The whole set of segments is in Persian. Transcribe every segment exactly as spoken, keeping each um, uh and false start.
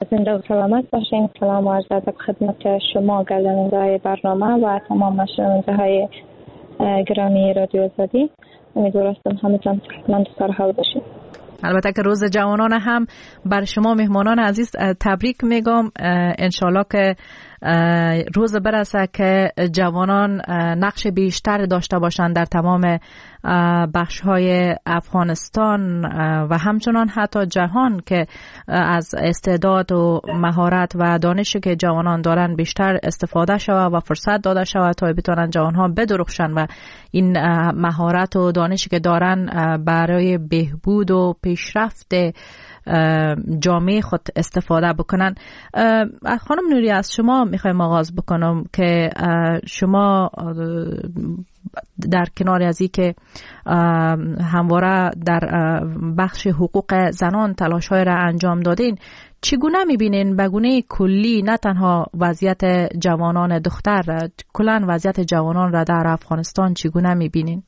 زنده و سلامت باشین. سلام و عرض ادب خدمت شما گرداننده برنامه و تمام شنونده های گرامی رادیو آزادی. امیدوارم همتون صحتمند و سرحال باشین. البته که روز جوانان هم بر شما مهمانان عزیز تبریک میگم. انشالله که روز برسه که جوانان نقش بیشتر داشته باشند در تمام بخش‌های افغانستان و همچنان حتی جهان، که از استعداد و مهارت و دانشی که جوانان دارن بیشتر استفاده شود و فرصت داده شود تا بتونن جوانها بدرخشن و این مهارت و دانشی که دارن برای بهبود و پیشرفت جامعه خود استفاده بکنن. خانم نوری، از شما میخوایم آغاز بکنم که شما در کنار از این که همواره در بخش حقوق زنان تلاش‌های را انجام دادین، چگونه میبینین به گونه کلی نه تنها وضعیت جوانان دختر، کلاً وضعیت جوانان را در افغانستان چگونه میبینین؟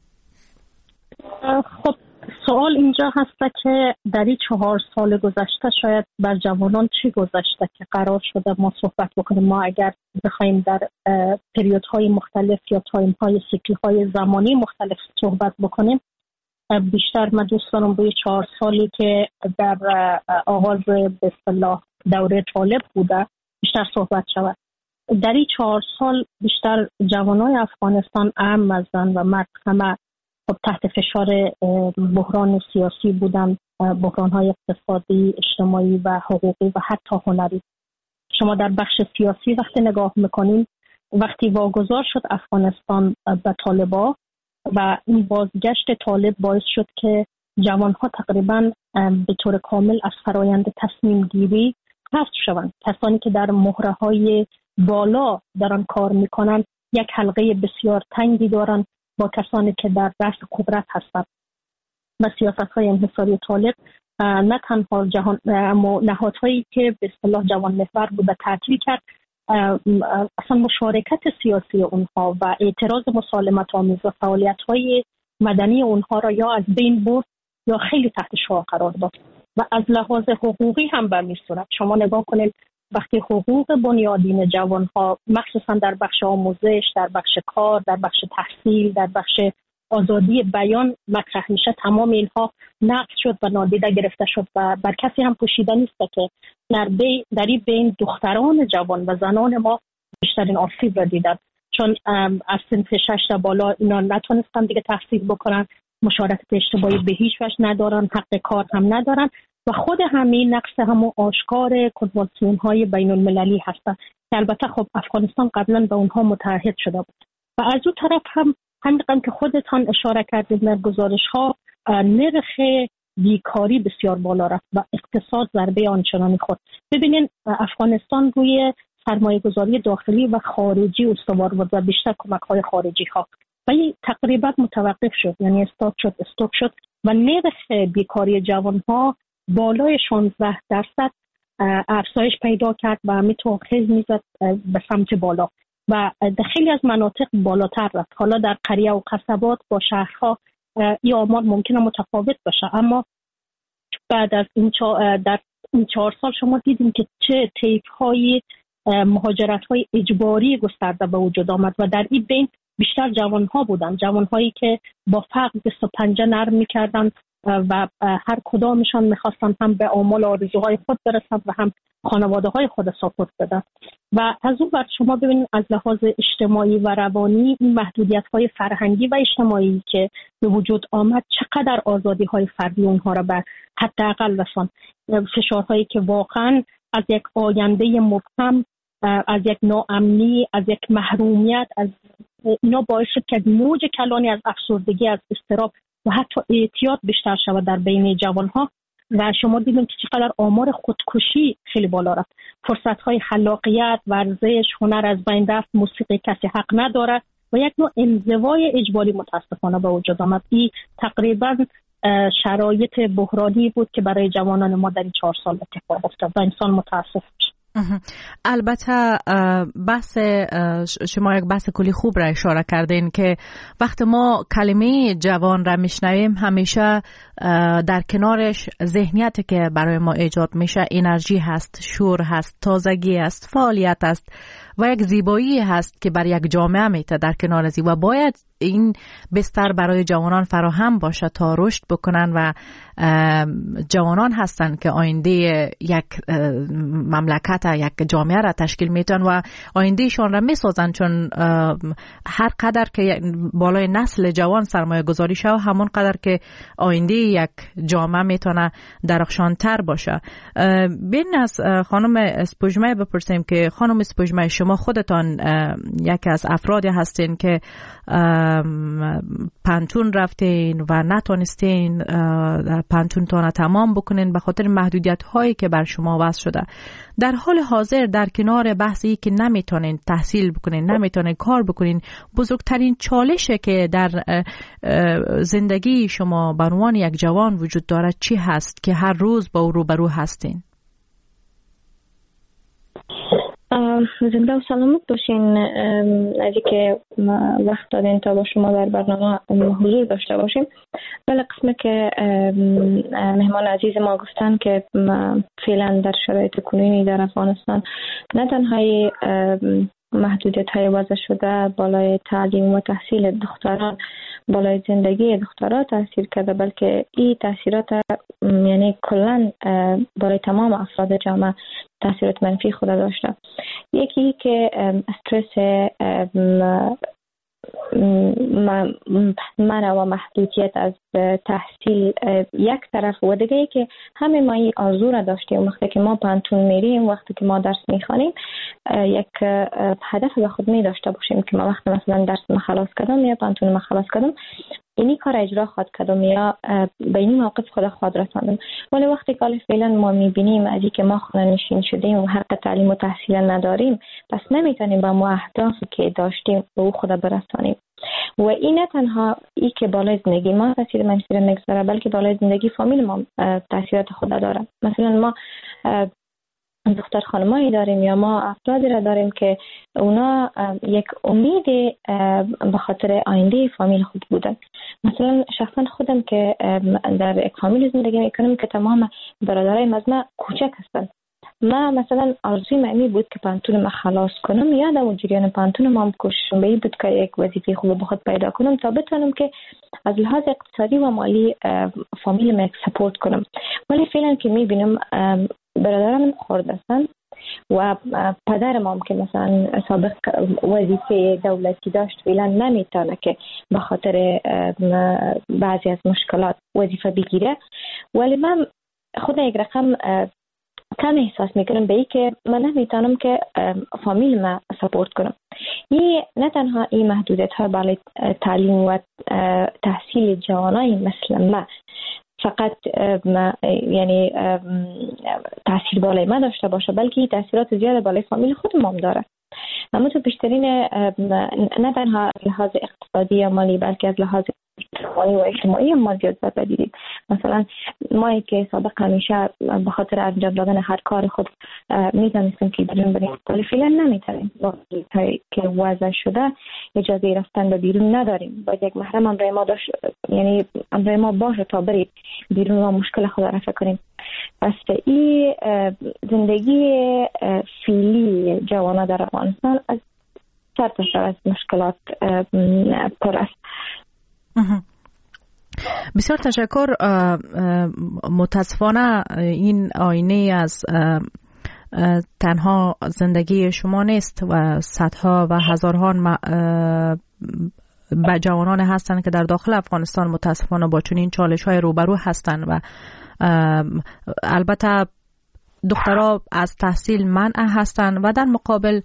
خب سوال اینجا هست که در این چهار سال گذشته شاید بر جوانان چی گذشته که قرار شده ما صحبت بکنیم. ما اگر بخوایم در پریودهای مختلف یا تایم‌های سیکل‌های زمانی مختلف صحبت بکنیم، بیشتر من دوست دارم روی چهار سالی که در آغاز به اصطلاح دوره طالب بوده بیشتر صحبت شود. در این چهار سال بیشتر جوانای افغانستان، اعم از زن و مرد، همه خب تحت فشار بحران سیاسی بودن، بحران‌های اقتصادی، اجتماعی و حقوقی و حتی هنری. شما در بخش سیاسی وقتی نگاه میکنین، وقتی واگذار شد افغانستان به طالبا و این بازگشت طالب باعث شد که جوانها تقریباً به طور کامل از فرایند تصمیم گیری حذف شوند. کسانی که در مهره‌های بالا دارن کار میکنن یک حلقه بسیار تنگی دارن با کسانی که در رأس قدرت هستند و سیاست‌های انحصاری طالب نه تنها جهان اما نهادهایی که به اصطلاح جوان محور بوده تعطیل کرد، اصلا مشارکت سیاسی اونها و اعتراض مسالمت آمیز و فعالیت‌های مدنی اونها را یا از بین برد یا خیلی تحت شعاع قرار داد. و از لحاظ حقوقی هم به همین صورت شما نگاه کنید، وقتی حقوق بنیادین جوانها مخصوصا در بخش آموزش، در بخش کار، در بخش تحصیل، در بخش آزادی بیان مطرح میشه، تمام اینها نقض شد و نادیده گرفته شد و بر کسی هم پوشیده نیست که در بین در این بین دختران جوان و زنان ما بیشترین آسیب را دیدن، چون از سنف شش تا بالا اینا نتونستن دیگه تحصیل بکنن، مشارکت اجتماعی به هیچ وجه ندارن، حق کار هم ندارن و خود همین نقص همون آشکار کنوانسیون های بین المللی هستن که البته خب افغانستان قبلا به اونها متعهد شده بود. و از اون طرف هم همین که خودتان اشاره کردید در گزارش ها، نرخ بیکاری بسیار بالا رفت و اقتصاد ضربه آنچنانی خورد. ببینید افغانستان روی سرمایه گذاری داخلی و خارجی استوار بود و بیشتر کمک های خارجی ها و این تقریبا متوقف شد، یعنی استاپ شد استاپ شد و نرخ بیکاری جوان ها بالای شانزده درصد افزایش پیدا کرد و همینطور خیز میزد به سمت بالا و در خیلی از مناطق بالاتر رفت. حالا در قریه و قصبات با شهرها این آمار ممکنه متفاوت باشه، اما بعد از این در این چهار سال شما دیدیم که چه طیف های مهاجرت های اجباری گسترده به وجود آمد و در این بین بیشتر جوان ها بودن، جوان هایی که با فقر دست و پنجه نرم میکردن و هر کدامشان میخواستن هم به آمال آرزوهای خود برسن و هم خانواده های خود ساپورت بدن. و از اون بعد شما ببینید از لحاظ اجتماعی و روانی این محدودیت های فرهنگی و اجتماعی که به وجود آمد چقدر آزادی های فردی اونها را به حداقل رساند. فشارهایی که واقعا از یک آینده مبهم، از یک ناامنی، از یک محرومیت، از اینا باعث شد که موج کلانی از افسردگی، از اضطراب و حتی اعتیاد بیشتر شود در بین جوانها و شما دیدیم که چقدر آمار خودکشی خیلی بالا رفت. فرصت‌های خلاقیت، ورزش، هنر از بین رفت، موسیقی کسی حق نداره و یک نوع انزوای اجباری متاسفانه به وجود آمد. این تقریبا شرایط بحرانی بود که برای جوانان ما در این چهار سال اتفاق افتاد و انسان متاسف شد. البته بحث شما یک بحث کلی خوب را اشاره کردین که وقت ما کلمه جوان را میشنویم همیشه در کنارش ذهنیتی که برای ما ایجاد میشه انرژی هست، شور هست، تازگی هست، فعالیت هست و یک زیبایی هست که بر یک جامعه میته در کنار زی و باید این بستر برای جوانان فراهم باشه تا رشد بکنن و جوانان هستن که آینده یک مملکت یک جامعه را تشکیل میتن و آیندهشان را میسازن، چون هر قدر که بالای نسل جوان سرمایه گذاری شود همون قدر که آینده یک جامعه میتونه درخشانتر باشه. بین از خانم اسپوجمه بپرسیم که خانم اسپوجمه شما خودتان یکی از افرادی هستین که پانتون رفتین و نتونستین پانتون تان تمام بکنین به خاطر محدودیت هایی که بر شما وضع شده. در حال حاضر در کنار بحثی که نمیتونین تحصیل بکنین، نمیتونین کار بکنین، بزرگترین چالشه که در زندگی شما به عنوان یک جوان وجود داره چی هست که هر روز با او روبرو هستین؟ زنده و سلامت باشین. از اینکه وقت دادین تا با شما در برنامه حضور داشته باشیم. ولی قسمه که مهمان عزیز ما گفتن که فعلا در شرایط کنونی در افغانستان نه تنها محدودیت های وضع شده بالای تعلیم و تحصیل دختران، بالای زندگی دختران تاثیر کرده، بلکه این تاثیرات یعنی کلا بالای تمام افراد جامعه تاثیرات منفی خود داشته. یکی که استرس منع و محدودیت از تحصیل یک طرف و دیگه ای که همه ما این آرزو را داشتیم وقتی که ما پانتون میریم، وقتی که ما درس میخوانیم یک هدف به خود می داشته باشیم که ما وقتی مثلا درس ما خلاص کردم یا پانتون ما خلاص کردم اینی کار اجرا خواهد کردم یا به این موقف خود خواهد رساندم. ولی وقتی که فعلا ما میبینیم از اینکه ما خانه نشین شدیم و حق تعلیم و تحصیل نداریم، پس نمیتونیم با ما اهدافی که داشتیم به او خود برسانیم. و این نه تنها ای که بالای زندگی ما تاثیر منفی نگذاره، بلکه بالای زندگی فامیل ما تاثیرات خود داره. مثلا ما دختر خانمایی داریم یا ما افرادی را داریم که اونا یک امید به خاطر آینده فامیل خود بودن. مثلا شخصا خودم که در یک فامیل زندگی میکنم که تمام برادرای از من کوچک هستن، ما مثلا آرزوی من بود که پانتون ما خلاص کنم، یادم و جریان پانتون ما کوششم به این بود که یک وظیفه خوب به خود پیدا کنم تا بتونم که از لحاظ اقتصادی و مالی فامیل ما سپورت کنم. ولی فعلا که میبینم برادرم خورده هستن و پدرم هم که مثلا سابق وظیفه دولتی داشت فعلا نمیتونه که به خاطر بعضی از مشکلات وظیفه بگیره. ولی من خود یک رقم کم احساس میکنم به ای که من نمیتونم که فامیل ما سپورت کنم. این نه تنها این محدودیت ها بالای تعلیم و تحصیل جوانای مثل ما فقط یعنی تاثیر بالای ما داشته باشه، بلکه تاثیرات زیاد بالای فامیل خود هم داره. اما تو بیشترین نه تنها از لحاظ اقتصادی یا مالی بلکه از لحاظ اجتماعی و اجتماعی هم ما زیاد ضربه دیدیم. مثلا ما که سابق همیشه به خاطر انجام دادن هر کار خود میتونستیم که بیرون بریم، ولی فعلا نمیتونیم که وضع شده اجازه رفتن به بیرون نداریم. باید یک محرم امرای ما داشت، یعنی امرای ما باشه تا بریم بیرون و مشکل خود رفع کنیم. پس این زندگی فعلی جوانان در افغانستان از سر تا سر از مشکلات پر است. بسیار تشکر. متاسفانه این آینه از تنها زندگی شما نیست و صدها و هزاران جوانان هستند که در داخل افغانستان متاسفانه با چنین چالش های روبرو هستند و البته دخترها از تحصیل منع هستند و در مقابل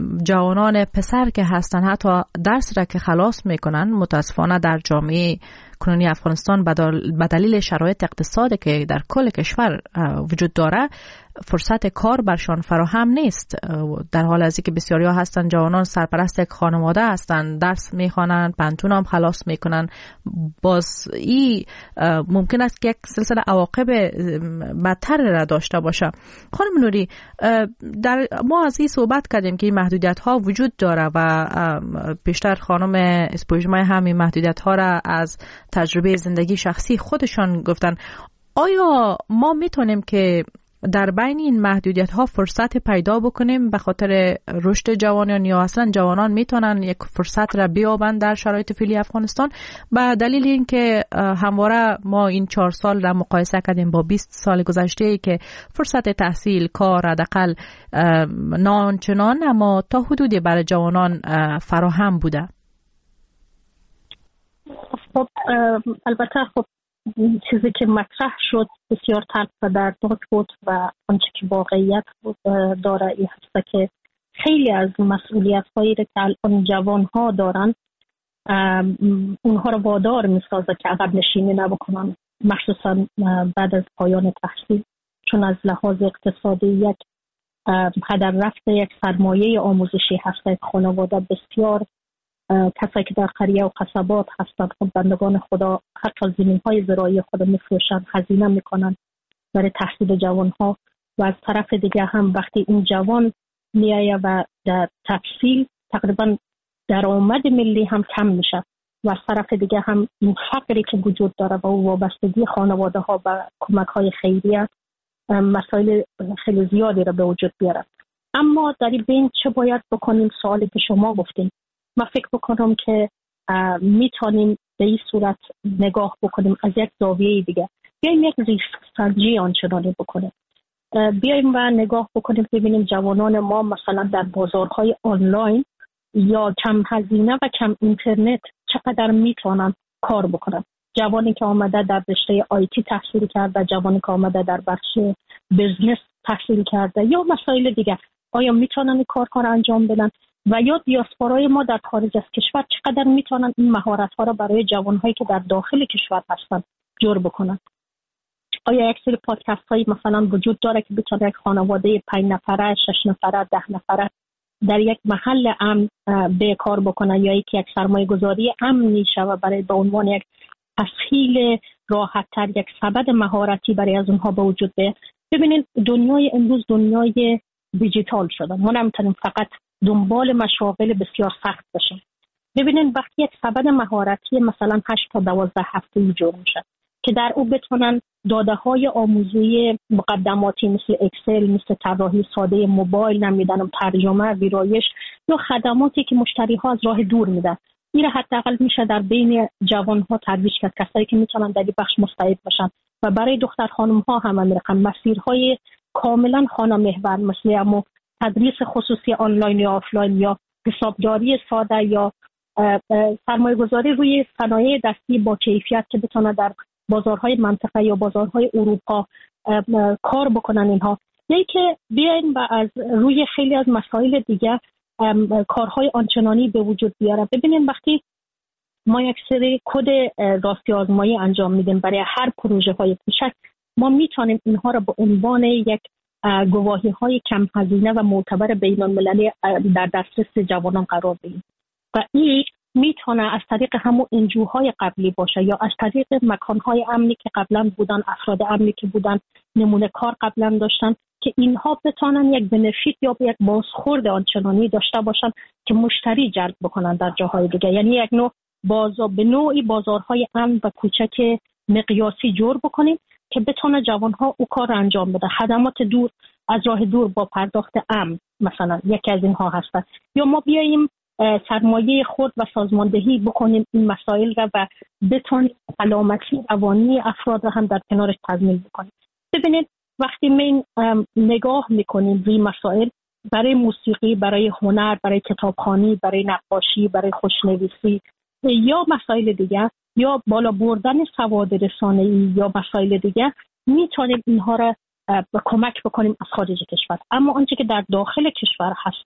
جوانان پسر که هستند حتی درس را که خلاص میکنن متاسفانه در جامعه کنونی افغانستان به دلیل شرایط اقتصادی که در کل کشور وجود داره فرصت کار برشان فراهم نیست، در حال از اینکه بسیاری ها هستن جوانان سرپرست یک خانواده هستن، درس میخوانن، پنتون هم خلاص میکنن. باز این ممکن است که یک سلسله عواقب بدتر را داشته باشه. خانم نوری، در ما از این صحبت کردیم که این محدودیت ها وجود داره و پیشتر خانم اسپوژمای هم این محدودیت ها را از تجربه زندگی شخصی خودشان گفتن. آیا ما میتونیم که در بین این محدودیت ها فرصت پیدا بکنیم به خاطر رشد جوانان، یا اصلا جوانان میتونن یک فرصت را بیابند در شرایط فعلی افغانستان به دلیل اینکه همواره ما این چهار سال را مقایسه کردیم با بیست سال گذشته که فرصت تحصیل، کار حداقل ناچنان اما تا حدودی برای جوانان فراهم بوده؟ خب البته خب چیزی که مطرح شد بسیار تلخ و دردناک بود و آنچه که واقعیت داره این هست که خیلی از مسئولیت هایی که الان جوان ها دارن اونها رو وادار میسازه که عقب نشینی نبکنن، مخصوصا بعد از پایان تحصیل، چون از لحاظ اقتصادی یک هدر رفته یک سرمایه آموزشی هست. یک خانواده بسیار کسایی که در قریه و قصبات هستند خب بندگان خدا حتی زمین‌های زراعی خود می‌فروشند، هزینه می‌کنند برای تحصیل جوان‌ها، و از طرف دیگه هم وقتی این جوان میایه و در تحصیل تقریبا درآمد ملی هم کم میشه و از طرف دیگه هم این فقری که وجود داره و وابستگی خانواده‌ها و کمک‌های خیریه مسائل خیلی زیادی را به وجود بیاره. اما در این بین چه باید بکنیم؟ سوالی که شما گفتیم، من فکر بکنم که میتونیم به این صورت نگاه بکنیم از یک زاویه دیگه، بیایم یک ریسک سنجی آنچنانی بکنیم، بیایم و نگاه بکنیم ببینیم جوانان ما مثلا در بازارهای آنلاین یا کم هزینه و کم اینترنت چقدر میتونن کار بکنن. جوانی که آمده در رشته آیتی تحصیل کرده، جوانی که آمده در بخش بزنس تحصیل کرده یا مسائل دیگه، آیا میتونن این کار کار انجام بدن؟ و یا دیاسپورای ما در خارج از کشور چقدر میتونن این مهارت‌ها را برای جوان‌هایی که در داخل کشور هستن جور بکنن؟ آیا یک سری پادکست‌هایی مثلا وجود داره که بتونه یک خانواده پنج نفره، شش نفره، ده نفره در یک محل امن به کار بکنن، یا یک یک سرمایه‌گذاری امنی شوه برای به عنوان یک تسهیل راحت‌تر، یک سبد مهارتی برای از اونها به وجود بیاد؟ ببینید دنیای امروز دنیای دیجیتال شده، ما نمیتونیم فقط دنبال مشاغل بسیار سخت باشیم. ببینید وقتی یک سبد مهارتی مثلا هشت تا دوازده هفته‌ای جور میشه که در او بتونن داده‌های آموزشی مقدماتی مثل اکسل، مثل طراحی ساده موبایل نمیدونم، ترجمه، ویرایش یا خدماتی که مشتری‌ها از راه دور میدن، این حداقل میشه در بین جوان‌ها ترویج کرد، کسایی که میتونن در این بخش مستعد باشن. و برای دختر خانم‌ها هم میرقم مسیرهای کاملا خانه محور مثل اما تدریس خصوصی آنلاین یا آفلاین یا حسابداری ساده یا سرمایه‌گذاری روی صنایع دستی با کیفیت که بتونه در بازارهای منطقه یا بازارهای اروپا کار بکنن اینها، یعنی که بیاین و از روی خیلی از مسائل دیگه کارهای آنچنانی به وجود بیاره. ببینین وقتی ما یک سری کد راستی آزمایی انجام میدیم برای هر پروژه های کوچک، ما میتونیم اینها را به عنوان یک گواهی های کم هزینه و معتبر بین المللی در دسترس جوانان قرار بدیم و این میتونه از طریق همون انجوهای قبلی باشه یا از طریق مکانهای امنی که قبلا بودن، افراد امنی که بودن، نمونه کار قبلا داشتن، که اینها بتونن یک بنفیت یا یک بازخورد آنچنانی داشته باشن که مشتری جلب بکنن در جاهای دیگه. یعنی یک نوع بازار به نوعی بازارهای امن و کوچک مقیاسی جور بکنیم که بتونه جوانها او کار انجام بده. خدمات دور از راه دور با پرداخت امن مثلا یکی از اینها هست. یا ما بیاییم سرمایه خود و سازماندهی بکنیم این مسائل را و بتونیم سلامتی روانی افراد را هم در کنارش تضمین بکنیم. ببینید وقتی ما نگاه میکنیم روی مسائل برای موسیقی، برای هنر، برای کتابخوانی، برای نقاشی، برای خوشنویسی یا مسائل دیگه یا بالا بردن سواد رسانه‌ای یا مسائل دیگه، میتونیم اینها را کمک بکنیم از خارج کشور. اما آنچه که در داخل کشور هسته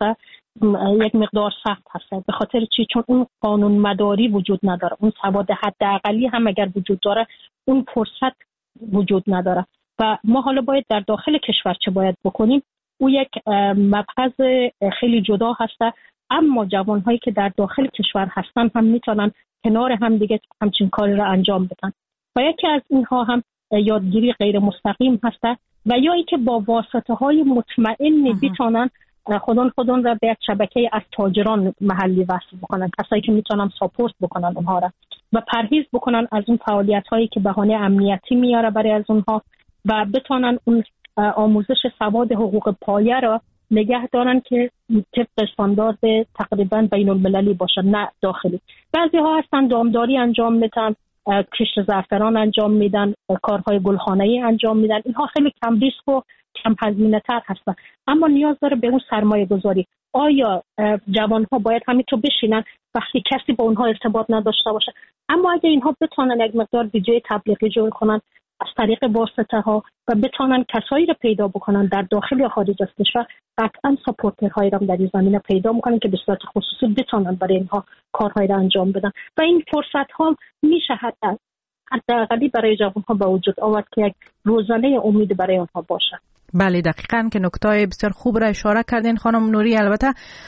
یک مقدار سخت هست. به خاطر چی؟ چون اون قانون مداری وجود نداره، اون سواد حداقلی هم اگر وجود داره اون فرصت وجود نداره. و ما حالا باید در داخل کشور چه باید بکنیم؟ او یک مبحث خیلی جدا هسته، اما جوانهایی که در داخل کشور هستن هم میتونن کنار هم دیگه همچین کاری را انجام بدن. و یکی از اینها هم یادگیری غیر مستقیم هسته و یا اینکه با واسطه های مطمئن بیتونن خودان خودان را به یک شبکه از تاجران محلی وصل بکنن، کسایی که میتونن ساپورت بکنن اونها را و پرهیز بکنن از اون فعالیت هایی که بهانه امنیتی میاره برای از اونها و بتونن اون آموزش سواد حقوق پایه را نگه دارن که طبق استاندارد تقریبا بین المللی باشه، نه داخلی. بعضی ها هستن دامداری انجام میدن، کشت زعفران انجام میدن، کارهای گلخانه‌ای انجام میدن. اینها خیلی کم ریسک و کم هزینه تر هستن، اما نیاز داره به اون سرمایه گذاری. آیا جوان ها باید همینطور بشینن وقتی کسی با اونها ارتباط نداشته باشه؟ اما اگه اینها بتونن یک مقدار ویدیو تبلیغی جور کنن از طریق واسطه ها و بتونن کسایی رو پیدا بکنن در داخل یا خارج از کشور، قطعا ساپورترهایی رو در این زمینه پیدا میکنن که به صورت خصوصی بتونن برای اینها کارهایی رو انجام بدن و این فرصت ها میشه حتی حداقلی برای جوان ها به وجود آورد که یک روزانه امید برای آنها باشه. بله دقیقاً که نکته بسیار خوب را اشاره کردین خانم نوری. البته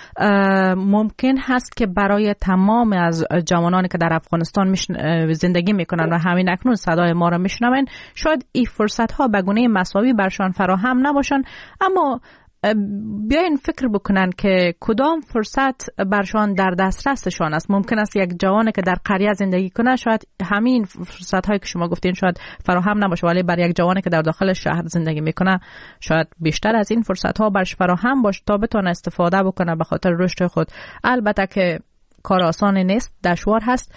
ممکن هست که برای تمام از جوانانی که در افغانستان زندگی میکنن و همین اکنون صدای ما را میشنون شاید این فرصت ها به گونه مساوی برشان فراهم نباشن، اما بیاین فکر بکنن که کدام فرصت برشان در دسترسشان است. ممکن است یک جوانی که در قریه زندگی کنه شاید همین فرصت هایی که شما گفتین شاید فراهم نباشه، ولی برای یک جوانی که در داخل شهر زندگی میکنه شاید بیشتر از این فرصت ها برش فراهم باشه تا بتونه استفاده بکنه به خاطر رشد خود. البته که کار آسان نیست، دشوار هست.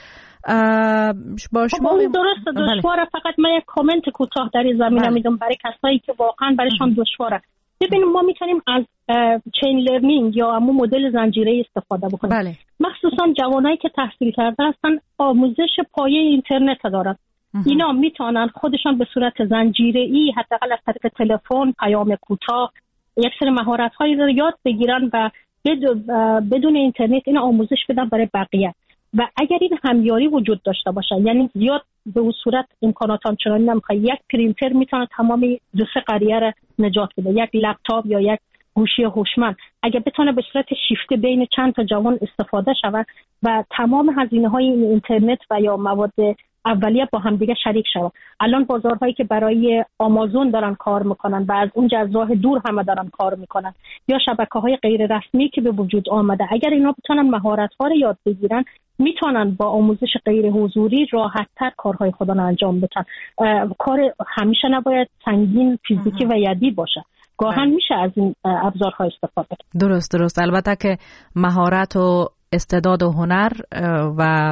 با شما خب درسته دشواره. فقط من یک کامنت کوتاه در این زمینه میدم برای کسایی که واقعا برایشان دشواره. ببینیم ما میتونیم از چین لرنینگ یا همون مدل زنجیره‌ای استفاده بکنیم. بله. مخصوصا جوانایی که تحصیل کرده هستن آموزش پایه اینترنت دارن. اینا میتونن خودشان به صورت زنجیره‌ای حداقل از طریق تلفن، پیام کوتاه یک سری مهارت‌هایی رو یاد بگیرن و بدون اینترنت اینا آموزش بدن برای بقیه. و اگر این همیاری وجود داشته باشه، یعنی زیاد به اون صورت امکانات آنچنانی نمیخواد، یک پرینتر میتونه تمام دو سه قریه را نجات بده، یک لپتاپ یا یک گوشی هوشمند اگه بتونه به صورت شیفته بین چند تا جوان استفاده شود و تمام هزینه های این اینترنت و یا مواد اولیه با هم دیگه شریک شود. الان بازارهایی که برای آمازون دارن کار میکنن و از اونجا از راه دور همه دارن کار میکنن یا شبکه‌های غیر رسمی که به وجود آمده، اگر اینا بتونن مهارت‌ها رو یاد بگیرن میتونن با آموزش غیر حضوری راحت‌تر کارهای خودشون انجام بدن. کار همیشه نباید سنگین فیزیکی و یدی باشه، گاهن میشه از این ابزارها استفاده کرد. درست درست. البته که مهارت و استعداد و هنر و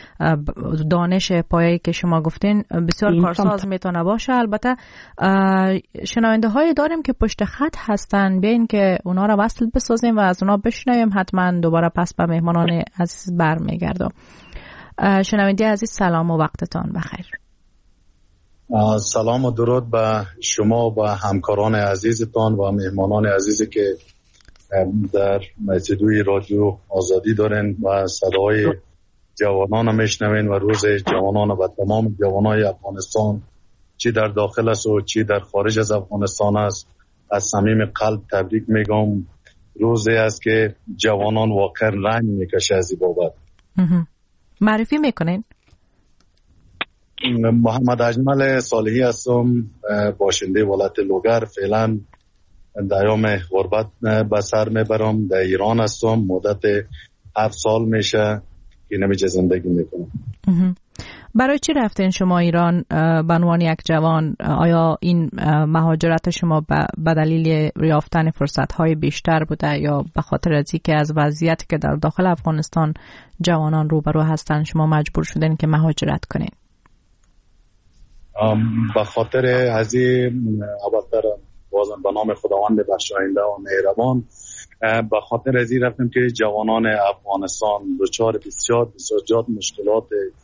دانش پایه‌ای که شما گفتین بسیار کارساز میتونه باشه. البته شنونده هایی داریم که پشت خط هستن، بیاین که اونا را وصل بسازیم و از اونا بشنویم. حتما دوباره پس به مهمانان عزیز برمیگردم. شنونده عزیز سلام و وقتتان بخیر. سلام و درود به شما و همکاران عزیزتان و مهمانان عزیزی که در استودیوی رادیو آزادی دارن و صدای جوانان میشنوین و روز جوانان و تمام جوانای افغانستان چی در داخل است و چی در خارج از افغانستان است از صمیم قلب تبریک میگم. روزی است که جوانان واقعا رنج میکشه از این بابت. معرفی میکنین؟ محمد اجمل صالحی هستم، باشنده ولایت لوگر. فعلا در ایام غربت به سر میبرم، در ایران هستم. مدت هفت سال میشه که نمیشه زندگی میکنم. برای چی رفتین شما ایران به عنوان یک جوان؟ آیا این مهاجرت شما به دلیل یافتن فرصت‌های بیشتر بوده یا به خاطر از اینکه از وضعیتی که در داخل افغانستان جوانان روبرو هستن شما مجبور شدین که مهاجرت کنین؟ به خاطر از این البته بازم به نام خداوند بخشاینده و مهربان به خاطر از این رفتم که جوانان افغانستان دچار بسیار بسیار مشکلات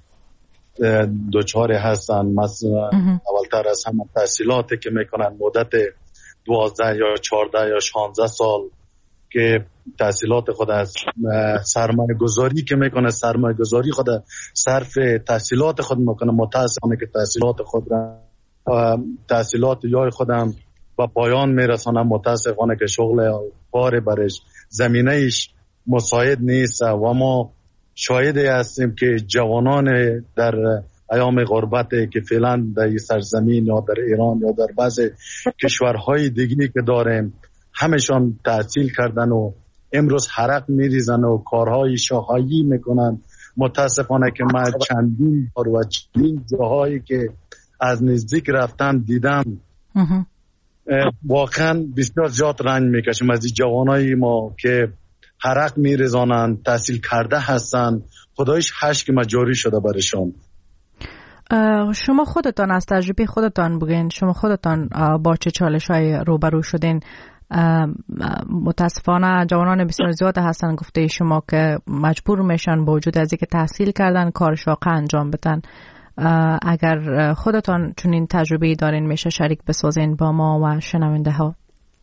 دچار هستن. مثلا اولتر از همه تحصیلاتی که میکنن مدت دوازده یا چهارده یا شانزده سال که تحصیلات خود از سرمایه گذاری که میکنه سرمایه گذاری خود صرف تحصیلات خود میکنه. متاسفانه که تحصیلات خود را تحصیلات یای خودم و پایان میرسانه. متاسفانه که شغل کار برش زمینهش مساعد نیست و ما شاهدی هستیم که جوانان در ایام غربت که فعلا در سرزمین یا در ایران یا در بعض کشورهای دیگری که داریم همشان تحصیل کردن و امروز حرق میریزن و کارهای شاهایی میکنن. متاسفانه که من چندین بار و چندین جاهایی که از نزدیک رفتم دیدم واقعا بسیار زیاد رنج میکشم از این جوانای ما که حرق میریزانن، تحصیل کرده هستن، خدایش حشک مجاری شده برشان. شما خودتان از تجربه خودتان بگین، شما خودتان با چه چالش های روبرو شدین؟ متاسفانه جوانان بسیار زیاد هستن گفته شما که مجبور میشن با وجود از اینکه تحصیل کردن کار شاقه انجام بدن. اگر خودتان چنین تجربه دارین میشه شریک بسازین با ما و شنونده ها.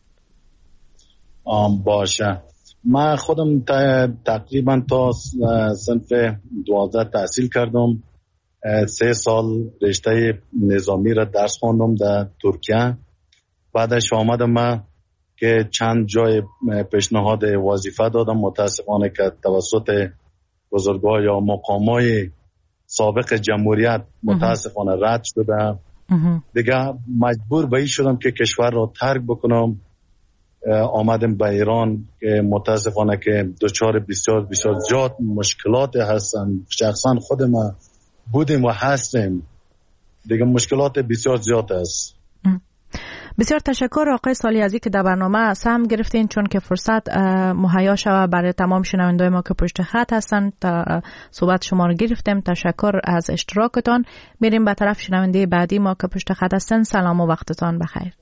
باشه. من خودم تقریبا تا صنف دوازده تحصیل کردم. سه سال رشته نظامی را درس خواندم در ترکیه. بعدش آمدم من که چند جای پیشنهاد وظیفه دادم. متاسفانه که توسط بزرگان یا مقامای سابق جمهوریت متاسفانه رد شده. دیگه مجبور به این شدم که کشور را ترک بکنم. آمدم به ایران که متاسفانه که دچار بسیار بسیار زیاد مشکلات هستن. شخصا خود ما بودیم و هستیم. دیگه مشکلات بسیار زیاد است. بسیار تشکر آقای سالیعزی که در برنامه سهم گرفتین، چون که فرصت مهیا شود برای تمام شنونده‌های ما که پشت خط هستن تا صحبت شما رو گرفتیم. تشکر از اشتراکتان. میریم به طرف شنونده بعدی ما که پشت خط هستن. سلام و وقتتان بخیر.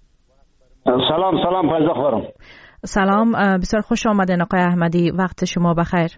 سلام سلام فایزه خانم. سلام، بسیار خوش آمدین آقای احمدی، وقت شما بخیر.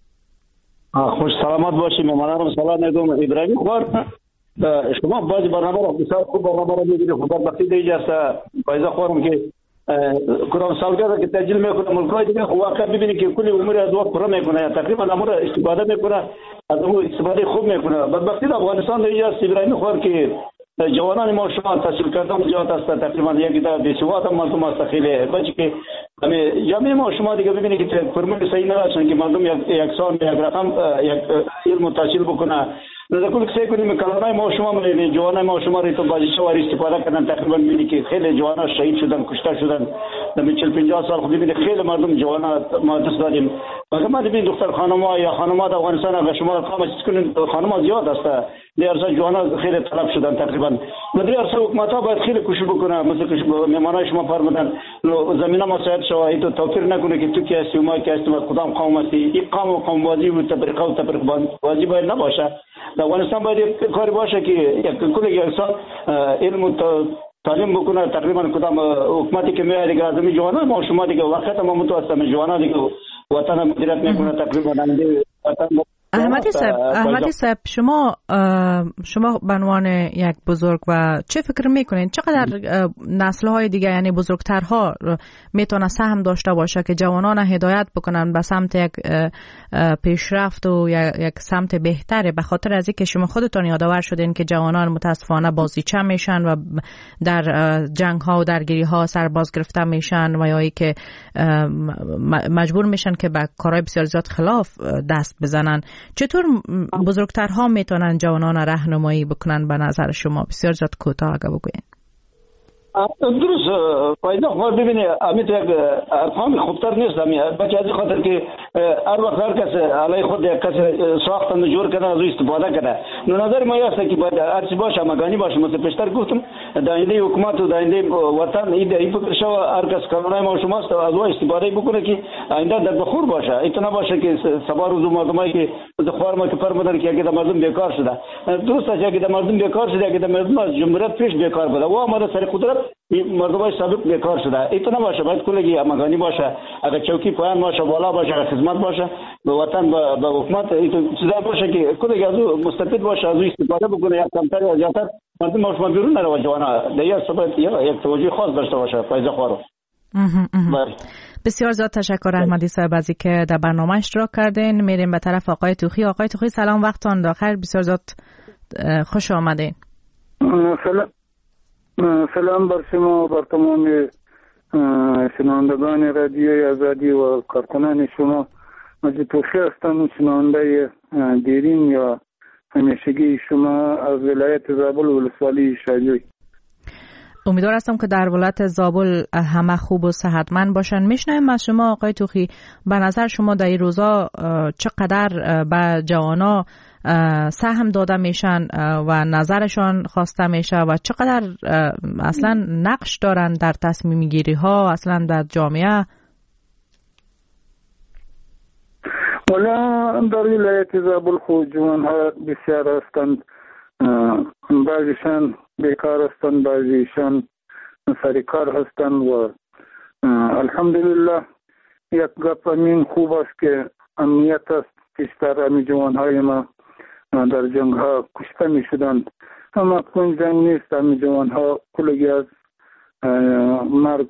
خوش سلامت باشیم. ممنونم. سلام علیکم ابراهیم خور. شما بازی برنامه را بسیار خوب برنامه را می‌بینید. خدا بخشید دیگه است فایزه خورم که کدام سالگرد که تجلیل میکنه ملکای دیگه واقعا ببینید که کلی امور از وقت پر میکنه، تقریبا امور استفاده میکنه، از امور استفاده خوب میکنه. بدبختی افغانستان دیگه است ابراهیم خور که جوانان ما شما تحصیل کردن زیاد است. تقریبا یک تا بیست هم مردم است خیلی بچه که همه جامعه ما شما دیگه ببینید که فرمول صحیح نداشتن که مردم یک یک سال یک رقم یک علم تحصیل بکنه. در کل سعی کنیم کلانای ما شما می‌بینید جوانای ما شما رو تو بازی شواری استفاده کردن. تقریبا می‌بینید که خیلی جوانا شهید شدن، کشته شدن. در چهل پنجاه سال خود ببینید خیلی مردم جوانا ما دست دادیم. مگر ما ببینید دختر خانم‌ها یا خانم‌ها افغانستان اگر شما کام چیز کنید خانم‌ها زیاد است. در جوانا خیلی طلب شدن. تقریبا مدیر ارسا حکومت‌ها باید خیلی کوشش بکنه. مثلا که مهمانای شما فرمودن زمینه مساعد شوید تو توفیر نکنه که تو کی هستی ما کی هستیم کدام قوم هستی. این قوم و قوم بازی و تفریقه و تفریق بازی باید نباشه. در افغانستان باید یک کاری باشه که یک کل یک انسان علم و تعلیم بکنه. تقریبا کدام حکومتی که میاد دیگه از این جوانان ما شما دیگه وقت ما متوسط جوانان دیگه وطن مدیریت میکنه. تقریبا نمیده وطن. احمدی صاحب، احمدی صاحب شما شما به عنوان یک بزرگ و چه فکر میکنین چقدر نسل‌های دیگه یعنی بزرگترها میتونه سهم داشته باشه که جوانان هدایت بکنن به سمت یک پیشرفت و یک سمت بهتره؟ به خاطر از اینکه شما خودتون یادآور شدین که جوانان متاسفانه بازیچه میشن و در جنگ ها و درگیری ها سرباز گرفته میشن و یا اینکه مجبور میشن که به کارهای بسیار زیاد خلاف دست بزنن. چطور بزرگترها میتونن جوانان راهنمایی بکنن به نظر شما؟ بسیار زیاد کوتاه اگه بگوین. درست فایده خود ببینید امیت یک ارقام خوبتر نیست امیت بچه از این خاطر که هر وقت هر کس علی خود یک کس ساختن و جور کردن از او استفاده کرده. نو نظر ما است که باید هرچی باشه مگانی باشه. مثل پیشتر گفتم در اینده حکومت و در اینده وطن این فکر شو هر کس کانونای ما شماست از او استفاده بکنه که آینده در بخور باشه. ایتنا باشه که سبا روز مردمایی که خوار ما که فرمودن که اگه در مردم بیکار شده درست است. اگه در مردم بیکار شده اگه در مردم از جمهوریت پیش بیکار بوده و آمده سر قدرت مردمای سابق بیکار شده. ایتنا باشه باید کلگی مگانی باشه. اگر چوکی پایان باشه بالا باشه اگر خدمت باشه به وطن به حکومت ایتو چیزا باشه که کلگی از مستفید باشه از استفاده بکنه. یا کمتر یا زیادتر مردم ما شما بیرون نرو جوانا دیگه سبب یا یک توجه خاص داشته باشه. فایده خوارو بسیار زیاد تشکر احمدی صاحب از اینکه در برنامه اشتراک کردین. میریم به طرف آقای توخی. آقای توخی سلام، وقتتان بخیر، بسیار زیاد خوش آمدین. سلام سلام بر شما و بر تمام شنوندگان رادیوی آزادی و کارکنان شما. مجید توخی هستم، شنونده دیرین یا همیشگی شما از ولایت زابل و ولسوالی شاجوی. امیدوار هستم که در ولایت زابل همه خوب و صحتمند باشن. میشنویم از شما آقای توخی، به نظر شما در این روزا چقدر به جوانا سهم داده میشن و نظرشان خواسته میشه و چقدر اصلا نقش دارن در تصمیم گیری ها اصلا در جامعه؟ والا در ولایت زابل خود جوان ها بسیار هستند، بعضیشان بیکار هستند، بعضیشان سرکار هستند و الحمدلله یک گپ امین خوب است که امنیت است. بیشتر امی جوان های ما در جنگ ها کشته می شدند، اما کن جنگ نیست. امی جوان ها کلگی از مرگ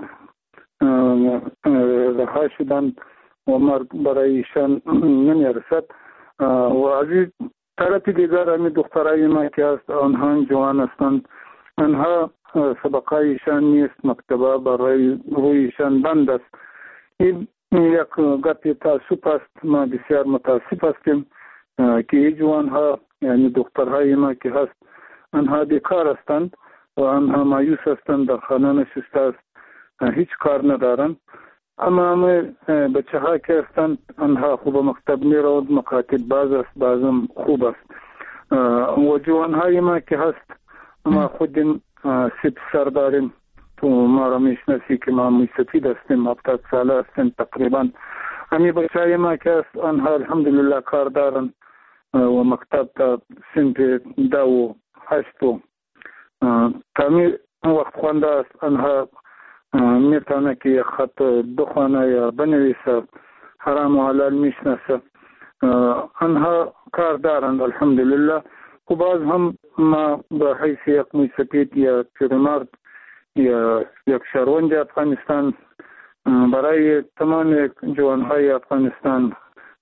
رها شدند و مرگ برایشان نمی رسد. و از این طرف دیگر امی دخترای ما که هست آنها جوان هستند، آنها سبقایشان نیست، مکتبه برای رویشان بند است. این یک گپی تاسف است. ما بسیار متاسف هستیم که این جوان ها یعنی دخترهای ما که هست آنها بیکار هستند و آنها مایوس هستند، در خانه نشسته است، هیچ کار ندارند. اما همه بچه ها که هستند آنها خوب مکتب می روند، مکاتب باز است، بازم خوب است. و جوان های ما که هست ما خودیم سیب سر داریم، تو ما را میشناسی که ما موی سفید هستیم، هفتاد ساله هستیم تقریبا. همی بچه های ما که هست آنها الحمدلله کار دارن و مکتب تا سنت دو و هشت و تامی وقت خوانده است. آنها میتونه که یک خط بخوانه یا بنویسه، حرام و حلال میشناسه. آنها کار دارند الحمدلله. و باز هم ما به حیث یک موی سفید یا پیرمرد یا یک شهروند افغانستان برای تمام جوانهای افغانستان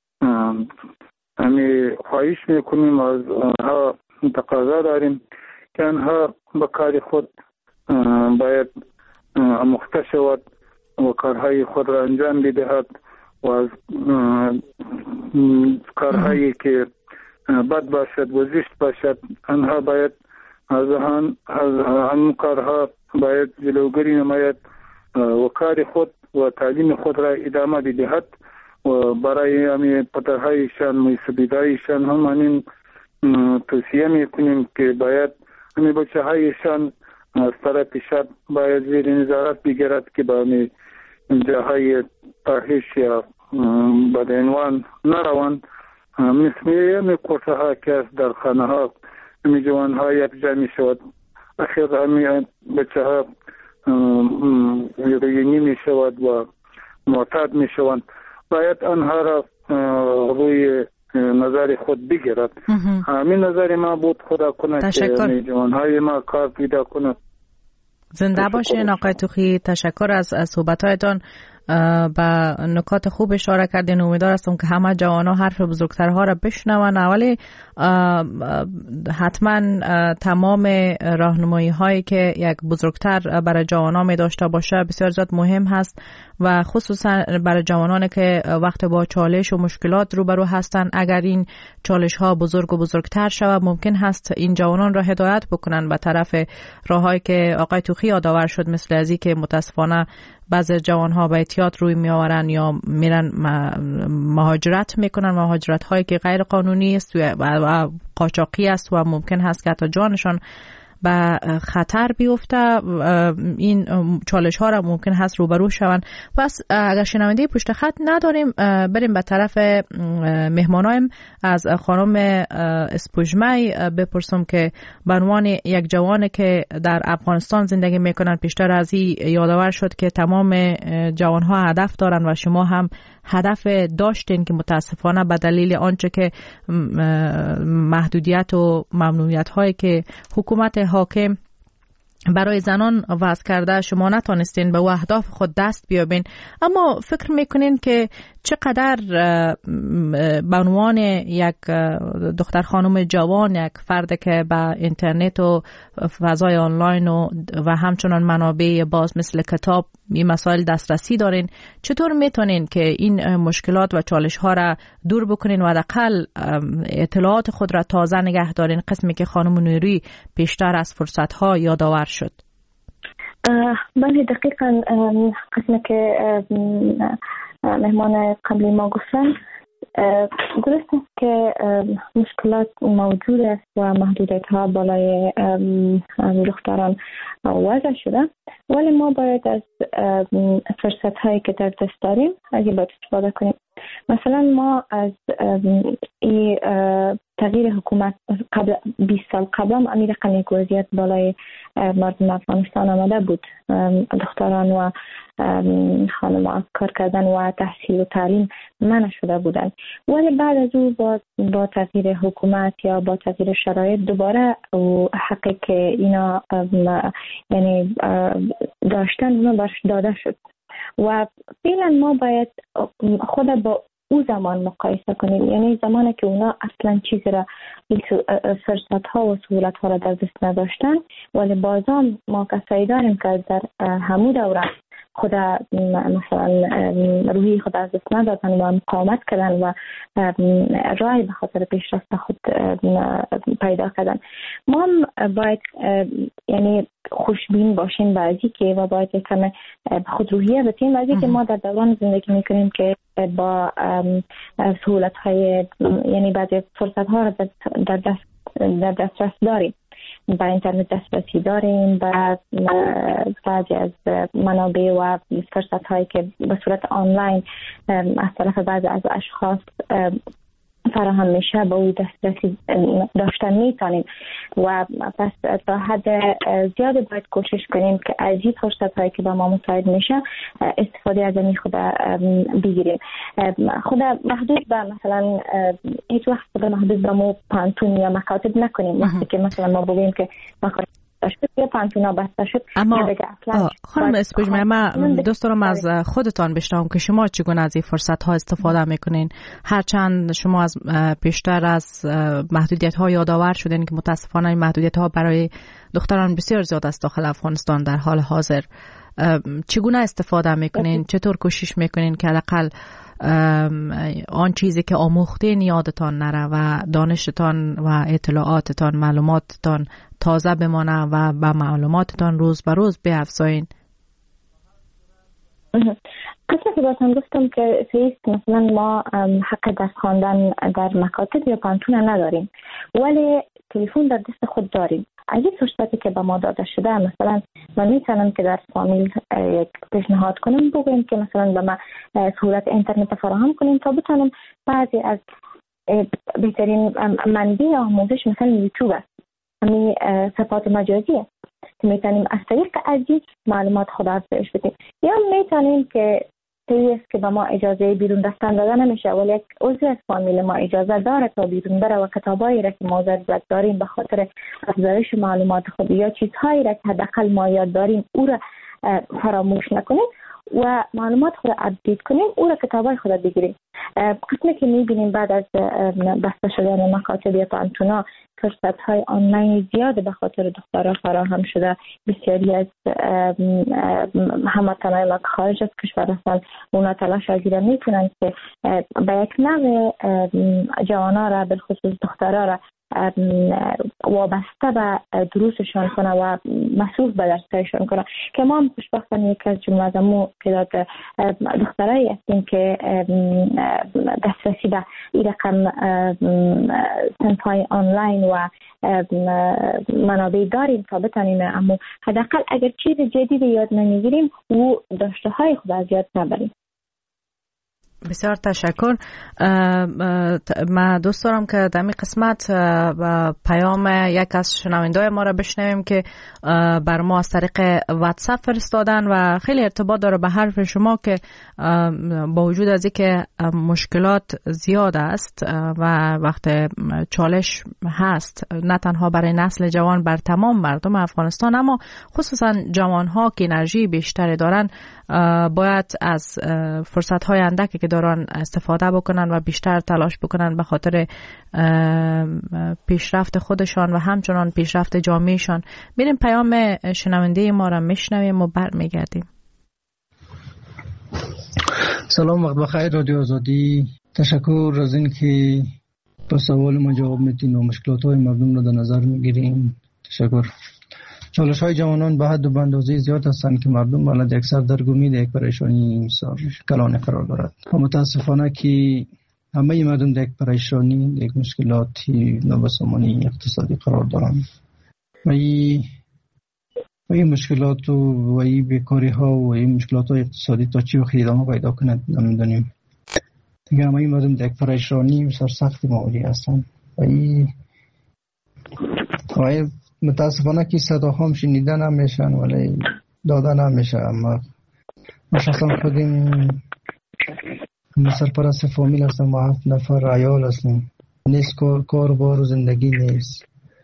همی خواهش میکنیم، از آنها تقاضا داریم که آنها به کار خود باید آموخته شود و کارهای خود را انجام بدهد و از کارهایی که بد باشد و زشت باشد آنها باید از آن از آن کارها باید جلوگیری نماید و کار خود و تعلیم خود را ادامه بدهد و برای همین پدرهایشان میسبیدایشان هم همین توصیه میکنیم که باید همین بچه هایشان از طرف شد باید زیر نظارت بگیرد که با همین جاهای فاحش یا بدعنوان نروند. مثل همین کوچه ها که در خانه ها همین جوان ها یک جا می شود، اخیر همین بچه ها روینی می شود و معتاد می شوند. باید آنها را روی نظر خود بگیرد. همین نظر ما بود. خدا کنه که جوان های ما کار پیدا کنه. زنده باشین آقای توخی. تشکر از صحبت‌هایتان. به نکات خوب اشاره کردین. امیدوار هستم که همه جوانا حرف بزرگترها را بشنون، ولی حتما تمام راهنمایی هایی که یک بزرگتر برای جوانا می داشته باشه بسیار زیاد مهم هست و خصوصا برای جوانانی که وقت با چالش و مشکلات روبرو هستند. اگر این چالش ها بزرگ و بزرگتر شود ممکن هست این جوانان را هدایت بکنن به طرف راههایی که آقای توخی یادآور شد، مثل ازی که متاسفانه بعضی جوان ها به احتیاط روی می آورن یا میرن مهاجرت میکنن، مهاجرت هایی که غیر قانونی است و قاچاقی است و ممکن هست که حتی جانشان به خطر بیفته. این چالش ها را ممکن هست روبرو شوند. پس اگر شنونده پشت خط نداریم بریم به طرف مهمانایم. از خانم اسپوجمی بپرسم که به عنوان یک جوان که در افغانستان زندگی میکنن، پیشتر از این یادآور شد که تمام جوان ها هدف دارن و شما هم هدف داشتین که متاسفانه به دلیل آنچه که محدودیت و ممنوعیت هایی که حکومت حاکم برای زنان وضع کرده شما نتانستین به اهداف خود دست بیابین، اما فکر میکنین که چقدر به عنوان یک دختر خانم جوان، یک فرد که به اینترنت و فضای آنلاین و, و همچنان منابع باز مثل کتاب این مسائل دسترسی دارین، چطور میتونین که این مشکلات و چالش ها را دور بکنین و حداقل اطلاعات خود را تازه نگه دارین، قسمی که خانم نوری پیشتر از فرصت ها یادآور شد؟ بله دقیقا قسمی که مهمان قبلی ما گفتن درست است که مشکلات موجود است و محدودیت ها بالای دختران وضع شده، ولی ما باید از فرصت هایی که در دست داریم اگه باید استفاده کنیم. مثلا ما از این تغییر حکومت قبل بیست سال قبل هم امیر قمی وضعیت بالای مردم افغانستان آمده بود، دختران و خانم کار کردن و تحصیل و تعلیم منع شده بودند، ولی بعد از او با, با تغییر حکومت یا با تغییر شرایط دوباره حقی که اینا یعنی داشتن اونا برش داده شد و فعلا ما باید خود با او زمان مقایسه کنیم، یعنی زمانی که اونا اصلا چیزی را فرصت ها و سهولت ها را در دست نداشتن، ولی بازم ما کسایی داریم که در همون دوره خود مثلا روحی خود از دست ندادن و مقاومت کردن و رای به خاطر پیشرفت خود پیدا کردن. ما هم باید یعنی خوشبین باشیم بعضی که و باید کم خود روحیه بتیم بعضی که ما در دوران زندگی میکنیم که با سهولت های یعنی بعضی فرصت ها را در دست در دسترس داریم، با اینترنت دسترسی داریم، با بعضی از منابع و فرصت هایی که به صورت آنلاین از طرف بعضی از اشخاص فراهم میشه با او دسترسی داشتن میتونیم و پس تا حد زیاد باید کوشش کنیم که از این فرصت هایی که با ما مساعد میشه استفاده از این خود بگیریم. خود محدود به مثلا هیچ وقت خود محدود به ما پانتون یا مکاتب نکنیم، وقتی که مثلا ما بگیم که مکاتب اما خانم اسپوجمه ما دوست دارم از خودتان بشنوم که شما چگونه از این فرصت ها استفاده میکنین، هرچند شما از پیشتر از محدودیت ها یادآور شدین که متاسفانه این محدودیت ها برای دختران بسیار زیاد است داخل افغانستان در حال حاضر. چگونه استفاده میکنین؟ چطور کوشش میکنین که حداقل آن چیزی که آموختین یادتان نره و دانشتان و اطلاعاتتان معلوماتتان تازه بمانه و به معلوماتتان روز به روز بیافزایین؟ قصه که بازم گفتم که سیست مثلا ما حق درس خواندن در مکاتب یا پانتون نداریم، ولی تلفن در دست خود داریم. از این فرصتی که به ما داده شده مثلا من میتونم که در فامیل یک پیشنهاد کنم بگویم که مثلا به ما سهولت اینترنت فراهم کنیم تا بتونم بعضی از بهترین منبع آموزش مثلا یوتیوب است، همین صفحات مجازی است که میتونیم از طریق عزیز معلومات خود افزایش بدیم، یا میتونیم که طوری است که به ما اجازه بیرون رفتن داده نمیشه ولی یک عضو از فامیل ما اجازه داره تا بیرون بره و کتابایی را که ما ضرورت داریم به خاطر افزایش معلومات خود یا چیزهایی را که حداقل ما یاد داریم او را فراموش نکنیم و معلومات خود را اپدیت کنیم، او را کتابای خود را بگیریم. قسمی که میبینیم بعد از بسته شدن مکاتب یا پانتونا فرصت های آنلاین زیاد به خاطر دخترها فراهم شده. بسیاری از هموطنان ما که خارج از کشور هستند اونا تلاش را میکنند که به یک نوع جوانا را بالخصوص دخترها را وابسته به دروسشان کنه و مصروف به درسایشان کنه که ما هم خوشبختانه یک از جمله از امو تعداد دخترایی هستیم که دسترسی به این رقم صنف‌های آنلاین و منابع داریم تا بتانیم امو حداقل اگر چیز جدید یاد نمیگیریم و داشته های خود از یاد نبریم. بسیار تشکر. من دوست دارم که در این قسمت پیام یک از شنونده‌های ما را بشنویم که بر ما از طریق واتساپ فرستادن و خیلی ارتباط داره به حرف شما که با وجود از اینکه مشکلات زیاد است و وقت چالش هست نه تنها برای نسل جوان، بر تمام مردم افغانستان، اما خصوصا جوانها که انرژی بیشتری دارن باید از فرصت‌های اندکی که دارن استفاده بکنن و بیشتر تلاش بکنن به خاطر پیشرفت خودشان و همچنان پیشرفت جامعهشان. میریم پیام شنونده ما را میشنویم و برمیگردیم. سلام، وقت بخیر رادیو آزادی. تشکر از این که با سوال ما جواب میدین و مشکلات های مردم را در نظر میگیریم. تشکر. چالش های جوانان به حد و به اندازه زیاد هستند که مردم بلد اکثر در گمید یک پریشانی کلانه قرار دارد و متاسفانه که همه مردم در یک پریشانی، در یک مشکلاتی نابسامانی اقتصادی قرار دارند و این و این مشکلات و این بیکاری ها و این مشکلات های اقتصادی تا چی وقت ادامه پیدا کند نمیدانیم. دیگه همه مردم در یک پریشانی سرسخت مواجه هستند و این و این متاسفانه که صداها هم شنیده نمیشن ولی داده نمیشه. اما ما شخصا خودیم سرپرست فامیل هستم و هفت نفر عیال هستیم. نیست کار کار بار و زندگی نیست.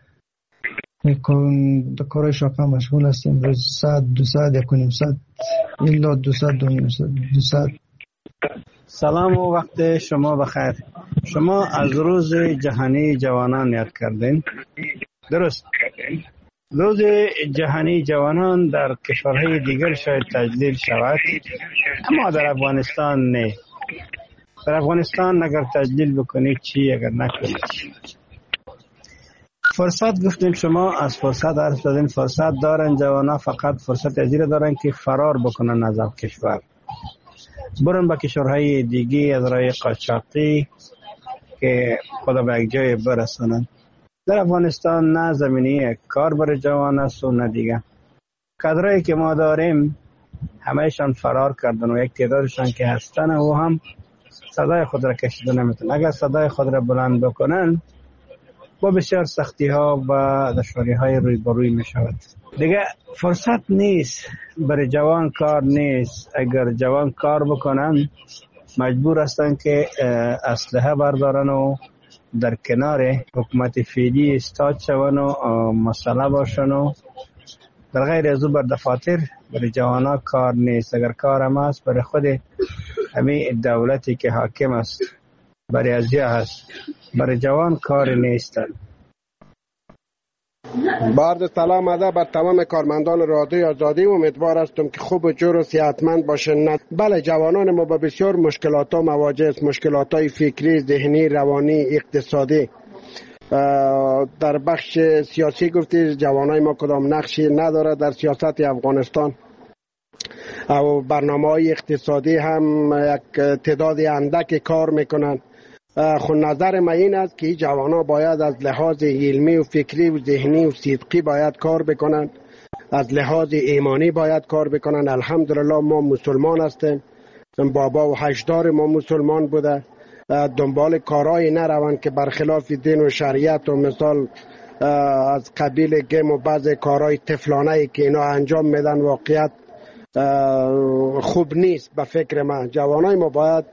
کارهای شاقه مشغول هستیم. روز ساعت دو ساعت یک و نیم ساعت الا دو ساعت دو نیم ساعت دو ساعت. سلام و وقت شما بخیر. شما از روز جهانی جوانان یاد کردین. درست. روز جهانی جوانان در کشورهای دیگر شاید تجلیل شود اما در افغانستان نه. در افغانستان اگر تجلیل بکنید چی، اگر نکنید چی. فرصت گفتین شما، از فرصت عرض دادین. فرصت دارن جوانا، فقط فرصت ازیر دارن که فرار بکنن از کشور، برن به کشورهای دیگه از راه قاچاقی که خدا به یک جای برسونن. در افغانستان نه زمینی کار برای جوان است و نه دیگه. کادرایی که ما داریم همهشان فرار کردن و یک تعدادشان که هستن و هم صدای خود را کشیده نمیتونن. اگر صدای خود را بلند بکنن با بسیار سختی ها و دشواری های روی بروی می شود. دیگه فرصت نیست برای جوان، کار نیست. اگر جوان کار بکنن مجبور هستن که اسلحه بردارن و در کنار حکومت فعلی استاد شون و مسئله باشن و در غیر از او بر دفاتر. برای جوانا کار نیست. اگر کار هم هست برای خود همین دولتی که حاکم است، برای ازیا هست. برای جوان کار نیستن. بعد سلام ادب بر تمام کارمندان رادیو آزادی. امیدوار هستم که خوب و جور و صحتمند باشند. بله، جوانان ما با بسیار مشکلات ها مواجه است. مشکلات های فکری، ذهنی، روانی، اقتصادی. در بخش سیاسی گفتید جوانای ما کدام نقشی نداره در سیاست افغانستان و برنامه های اقتصادی هم یک تعداد اندک کار میکنن. خود نظر من این است که جوانا باید از لحاظ علمی و فکری و ذهنی و صدقی باید کار بکنن، از لحاظ ایمانی باید کار بکنن. الحمدلله ما مسلمان هستیم، بابا و هشدار ما مسلمان بوده. دنبال کارهایی نروند که برخلاف دین و شریعت و مثال از قبیل گیم و بعض کارهای طفلانه‌ای که اینا انجام میدن واقعیت خوب نیست. به فکر من جوانای ما باید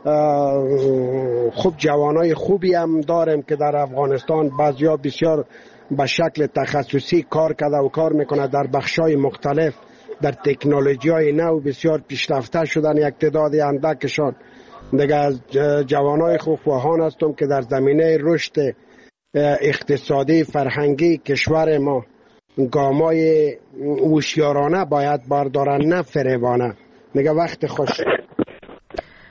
خوب جوانای خوبی هم داریم که در افغانستان بعضیا بسیار به شکل تخصصی کار کرده و کار میکنه در بخشای مختلف، در تکنولوژی های نو بسیار پیشرفته شدن. یک تعداد اندکشان دیگه از جوانای خوب خواهان هستم که در زمینه رشد اقتصادی فرهنگی کشور ما گامای هوشیارانه باید بردارن، نه فریبانه. دیگه وقت خوش.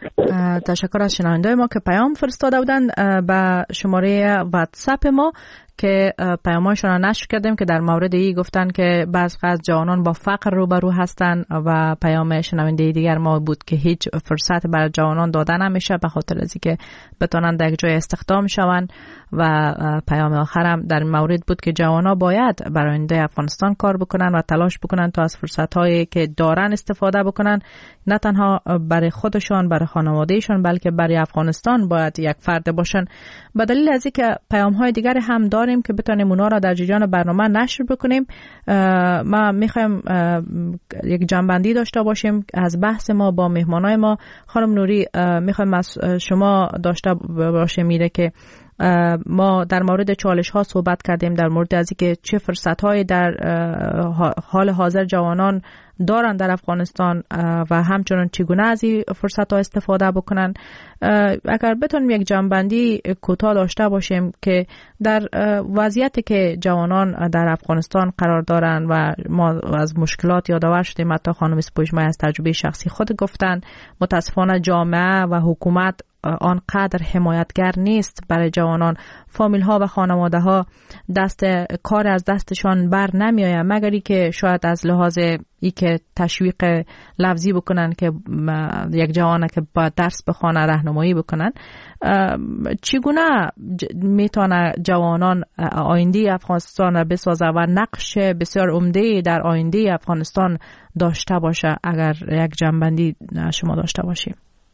تشکر از شنونده ما که پیام فرستاده بودن به شماره واتساپ ما که پیامایشان را نشر کردیم که در مورد ای گفتن که بعض از جوانان با فقر روبرو هستند و پیام شنونده دیگر ما بود که هیچ فرصت برای جوانان داده نمیشه به خاطر از اینکه بتونن در یک جای استخدام شوند. و پیام آخرم در مورد بود که جوانا باید برای آینده افغانستان کار بکنن و تلاش بکنن تا از فرصت‌هایی که دارن استفاده بکنن، نه تنها برای خودشان، برای خانوادهشان، بلکه برای افغانستان باید یک فرد باشن. به دلیل از اینکه پیام‌های دیگر هم داریم که بتونیم اونا را در جریان برنامه نشر بکنیم، ما می‌خوایم یک جنبندی داشته باشیم از بحث ما با مهمانای ما. خانم نوری، می‌خوایم از شما داشته باشیم میره که ما در مورد چالش ها صحبت کردیم، در مورد از اینکه چه فرصت های در حال حاضر جوانان دارن در افغانستان و همچنان چگونه از این فرصت ها استفاده بکنن. اگر بتونیم یک جنبندی کوتاه داشته باشیم که در وضعیتی که جوانان در افغانستان قرار دارن و ما از مشکلات یادآور شدیم، حتی خانم سپوږمۍ از تجربه شخصی خود گفتن، متاسفانه جامعه و حکومت آنقدر حمایتگر نیست برای جوانان. فامیل ها و خانواده ها دست کار از دستشان بر نمی آید، مگری که شاید از لحاظ ای که تشویق لفظی بکنن که یک جوانه که باید درس بخونه، راهنمایی بکنن. چگونه میتونه جوانان آینده افغانستان را بسازه و نقش بسیار عمده در آینده افغانستان داشته باشه؟ اگر یک جنبندی شما داشته باشیم.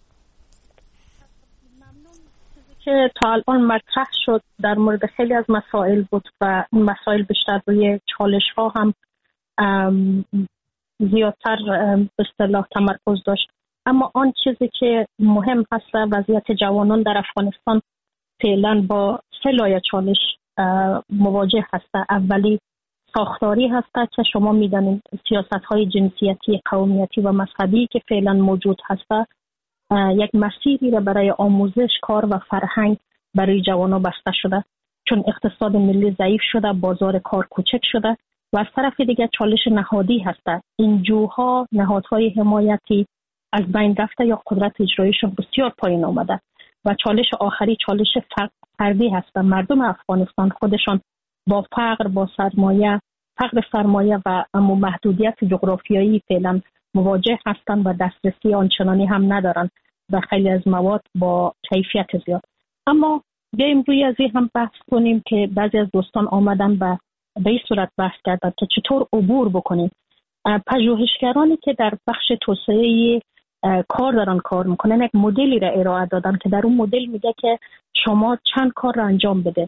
که تا الان مطرح شد در مورد خیلی از مسائل بود و این مسائل بیشتر روی چالش ها هم زیادتر به اصطلاح تمرکز داشت. اما آن چیزی که مهم هست وضعیت جوانان در افغانستان فعلا با سه لایه چالش مواجه هست. اولی ساختاری هست که شما میدانید سیاست های جنسیتی، قومیتی و مذهبی که فعلا موجود هست یک مسیری را برای آموزش، کار و فرهنگ برای جوانان بسته شده، چون اقتصاد ملی ضعیف شده، بازار کار کوچک شده و از طرف دیگر چالش نهادی هست. این جوها نهادهای حمایتی از بین رفته یا قدرت اجراییشون بسیار پایین آمده و چالش آخری چالش فردی هست. مردم افغانستان خودشان با فقر، با سرمایه، فقر سرمایه و اما محدودیت جغرافیایی فعلا مواجه هستند و دسترسی آنچنانی هم ندارند و خیلی از مواد با کیفیت زیاد. اما بیایم روی از این هم بحث کنیم که بعضی از دوستان آمدن و به این صورت بحث کردن که چطور عبور بکنیم. پژوهشگرانی که در بخش توسعه کار دارن کار میکنن یک مدلی را ارائه دادن که در اون مدل میگه که شما چند کار را انجام بده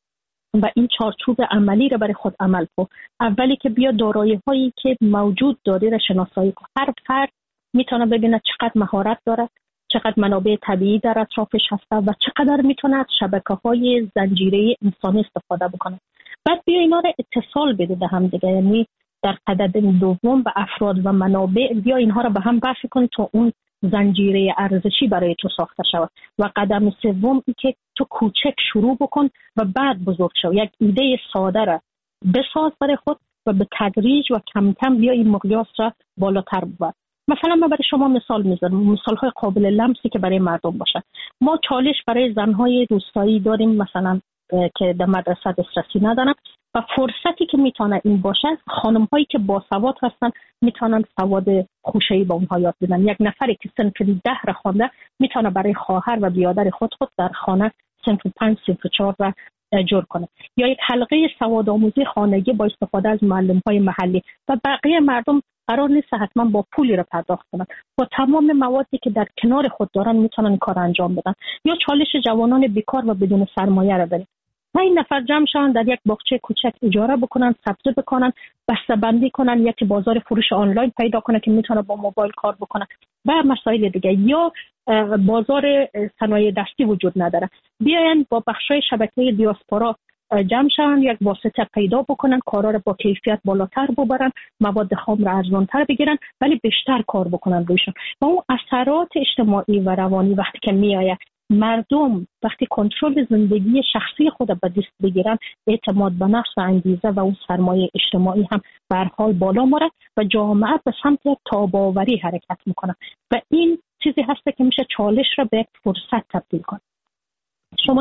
و این چارچوب عملی را برای خود عمل کن. اولی که بیا دارایی هایی که موجود داری را شناسایی کن. هر فرد میتونه ببینه چقدر مهارت داره، چقدر منابع طبیعی در اطرافش هست و چقدر میتونه از شبکه‌های زنجیره انسانی استفاده بکنه. بعد بیا اینا را اتصال بده به هم دیگه، یعنی در قدم دوم به افراد و منابع بیا اینها را به هم وصل کن تا اون زنجیره ارزشی برای تو ساخته شود. و قدم سوم این که تو کوچک شروع بکن و بعد بزرگ شو. یک ایده ساده را بساز برای خود و به تدریج و کم کم بیا این مقیاس را بالاتر ببر. مثلا من برای شما مثال میزنم، مثال‌های قابل لمسی که برای مردم باشه. ما چالش برای زن‌های روستایی داریم مثلا که در مدرسه دسترسی ندارن و فرصتی که میتونه این باشه، خانم‌هایی که باسواد هستن میتونن سواد خوشه‌ای با اونها یاد بدن. یک نفری که صنف ده را خوانده میتونه برای خواهر و برادر خود خود در خانه صنف پنج صنف چهار را جور کنه. یا یک حلقه سواد آموزی خانگی با استفاده از معلم‌های محلی و بقیه مردم قرار نیست حتما با پولی را پرداخت کنن، با تمام موادی که در کنار خود دارن میتونن کار انجام بدن. یا چالش جوانان بیکار و بدون سرمایه را داریم. و این نفر جمع شوند در یک باغچه کوچک اجاره بکنن، سبزه بکنن، بسته‌بندی کنن، یک بازار فروش آنلاین پیدا کنه که میتونه با موبایل کار بکنه و مسائل دیگه. یا بازار صنایع دستی وجود نداره، بیاین با بخشای شبکه دیاسپورا جمع شوند، یک واسطه پیدا بکنن، کارا رو با کیفیت بالاتر ببرن، مواد خام رو ارزان‌تر بگیرن ولی بیشتر کار بکنن روشون. و اون اثرات اجتماعی و روانی وقتی که میآید، مردم وقتی کنترل زندگی شخصی خود به دست بگیرن، اعتماد به نفس و انگیزه و اون سرمایه اجتماعی هم به هر حال بالا میره و جامعه به سمت تاب‌آوری حرکت میکنه و این چیزی هست که میشه چالش را به یک فرصت تبدیل کنه. شما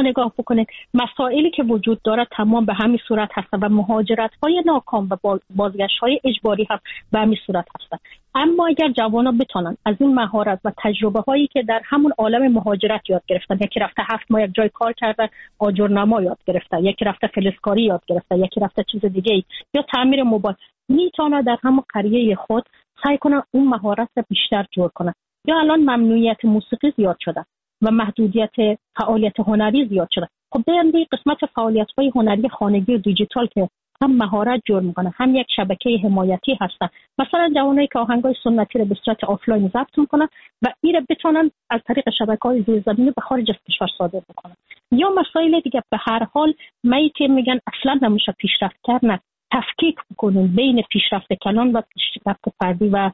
نگاه بکنید مسائلی که وجود داره تمام به همین صورت هست و مهاجرت های ناکام و بازگشت های اجباری هم به همین صورت هست. اما اگر جوانان بتونن از این مهارت و تجربه هایی که در همون عالم مهاجرت یاد گرفتن، یکی رفته هفت ماه یک جای کار کرده آجرنما یاد گرفته، یکی رفته فلزکاری یاد گرفته، یکی رفته چیز دیگه ای یا تعمیر موبایل، میتونه در همون قریه خود سعی کنه اون مهارت رو بیشتر جور کنه. یا الان ممنوعیت موسیقی زیاد شده و محدودیت فعالیت هنری زیاد شده. خب بیان قسمت فعالیت‌های هنری خانگی و دیجیتال که هم مهارت جور میکنه هم یک شبکه حمایتی هستن، مثلا جوانایی که آهنگای سنتی رو به صورت آفلاین ضبط میکنن و این بتونن از طریق شبکه‌های زیرزمینی به خارج از کشور صادر بکنن. یا مسائل دیگه به هر حال می که میگن اصلا نمیشه پیشرفت کردن، تفکیک بکنیم بین پیشرفت کلان و پیشرفت فردی و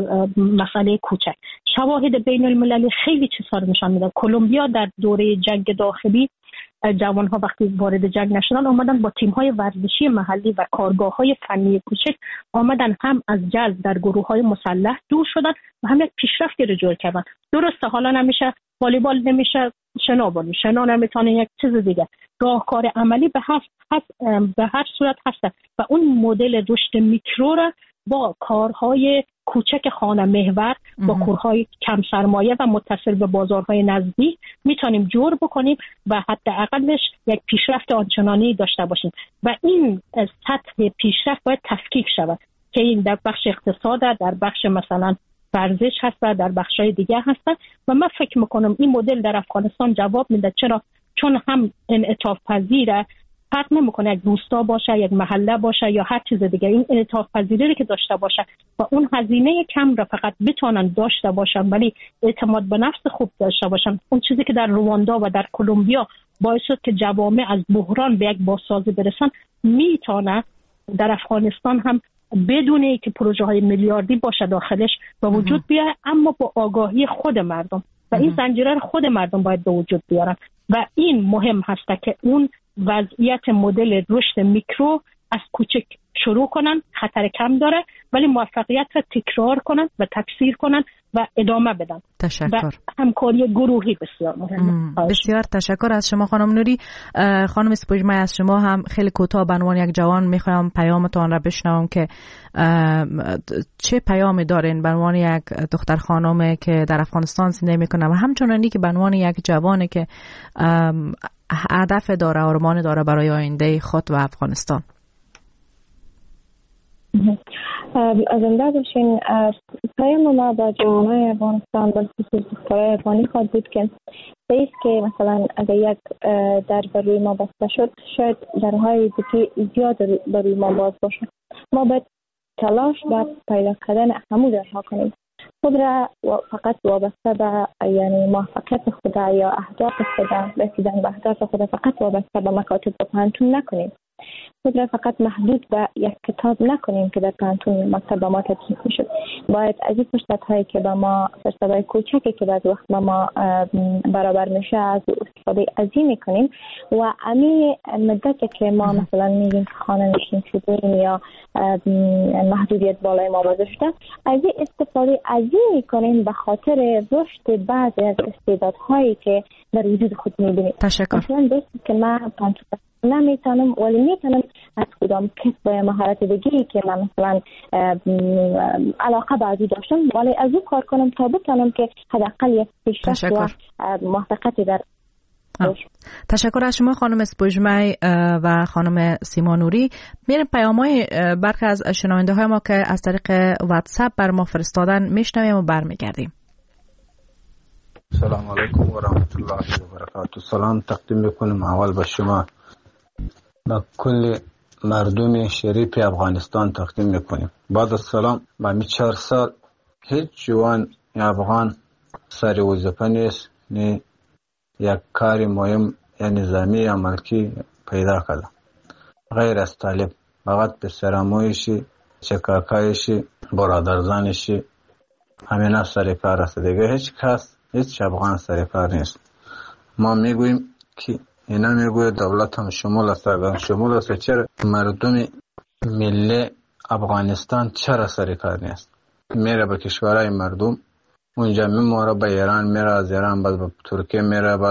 مسئله کوچک. شواهد بین المللی خیلی چیزا رو نشان میده. کلمبیا در دوره جنگ داخلی جوانها وقتی وارد جنگ نشدن آمدن با تیم‌های ورزشی محلی و کارگاه‌های فنی کوچک آمدن هم از جذب در گروه‌های مسلح دور شدن و هم یک پیشرفتی رو جور کردن. درسته حالا نمیشه والیبال، نمیشه شنا بازی، شنا نمیتونه یک چیز دیگه، راهکار عملی به هر به هر صورت هست و اون مدل رشد میکرو را با کارهای کوچک خانه محور با کارهای کم سرمایه و متصل به بازارهای نزدیک میتونیم جور بکنیم و حداقلش یک پیشرفت آنچنانی داشته باشیم و این سطح پیشرفت باید تفکیک شود که این در بخش اقتصاد، در بخش مثلا ورزش هست و در بخش‌های دیگه هستن و من فکر میکنم این مدل در افغانستان جواب میده. چرا؟ چون هم انعطاف پذیره، فرق نمیکنه یک روستا باشه، یک محله باشه یا هر چیز دیگه، این انعطاف پذیری که داشته باشه و اون هزینه کم را فقط بتونن داشته باشن ولی اعتماد به نفس خوب داشته باشن. اون چیزی که در رواندا و در کلمبیا باعث شد که جوامع از بحران به یک بازسازی برسن، میتونه در افغانستان هم بدون اینکه پروژه های میلیاردی باشه داخلش به وجود بیاد، اما با آگاهی خود مردم و این زنجیره رو خود مردم باید به وجود بیارن و این مهم هست که اون وضعیت مدل رشد میکرو از کوچک شروع کنن، خطر کم داره ولی موفقیت را تکرار کنن و تکثیر کنن و ادامه بدن. تشکر. و همکاری گروهی بسیار مهمه. بسیار تشکر از شما خانم نوری. خانم سپوږمۍ از شما هم خیلی کوتاه به عنوان یک جوان میخوام پیامتان را بشنوم که چه پیامی دارین به عنوان یک دختر خانم که در افغانستان زندگی میکنه و همچنانی که به عنوان یک جوانی که هدف داره، آرمان داره برای آینده خود و افغانستان. زنده باشین. پیام ما با جوانای افغانستان به خصوص دخترای افغانی خواهد بود که بیست که مثلا اگر یک در بروی ما بسته شد شاید درهای دیگه زیاد بروی ما باز باشه. ما باید تلاش و پیدا کردن همون درها کنیم. خود را فقط وابسته به یعنی موفقیت خود یا اهداف خود، رسیدن به اهداف خود فقط وابسته به مکاتب و پانتون نکنیم. خود را فقط محدود به یک کتاب نکنیم که در پانتون مکتب ما تدریس میشد. باید از این فرصت هایی که به ما فرصت‌های کوچکی که بعض وقت به ما برابر میشه از استفاده عظیمی کنیم و امی مدت که ما مثلا میگیم که خانه نشین شدیم یا محدودیت بالای ما وضع شده، از این استفاده عظیمی کنیم به خاطر رشد بعضی از استعدادهایی که در وجود خود میبینیم. تشکر. مثلا دوست که من پانتون نمیتونم ولی میتونم از کدام کسب و مهارت دیگه‌ای که من مثلا علاقه بعضی داشتم ولی از او کار کنم تا بتونم که حداقل یک پیشرفت و موفقیتی در تشکر از شما خانم سپوږمۍ و خانم سیما نوری. میریم پیام‌های برخی از شنونده‌های ما که از طریق واتساپ بر ما فرستادن میشنویم و برمیگردیم. سلام علیکم و رحمت الله و برکاته. سلام تقدیم میکنم اول به شما و کل مردم شریف افغانستان تقدیم میکنیم. بعد از سلام با می چهار سال هیچ جوان افغان سر وظیفه نیست نه یک کار مهم یا نظامی یا ملکی پیدا کرده غیر از طالب، فقط به سرمایشی چکاکایشی برادرزانشی همین سر کار است دیگه هیچ کس هیچ افغان سر کار نیست. ما میگوییم که اینا میگوید دولت هم شمول است، شمول است چرا مردم ملی افغانستان چرا سر کار نیست؟ میره به کشورهای مردم اونجا میموره، به ایران میره، از ایران باز به ترکیه میره، باز